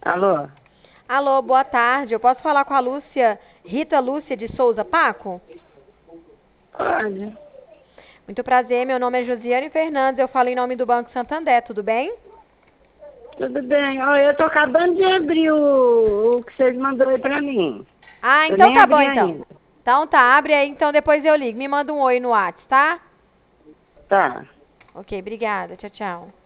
Alô? Alô, boa tarde. Eu posso falar com a Lúcia, Rita Lúcia de Souza Paco? Pode. Muito prazer, meu nome é Josiane Fernandes, eu falo em nome do Banco Santander, tudo bem? Tudo bem. Ó, eu tô acabando de abrir o que vocês mandou aí pra mim. Ah, Eu então nem tá bom abri então. ainda. Então tá, abre aí, então depois eu ligo. Me manda um oi no Whats, tá? Tá. Ok, obrigada. Tchau, tchau.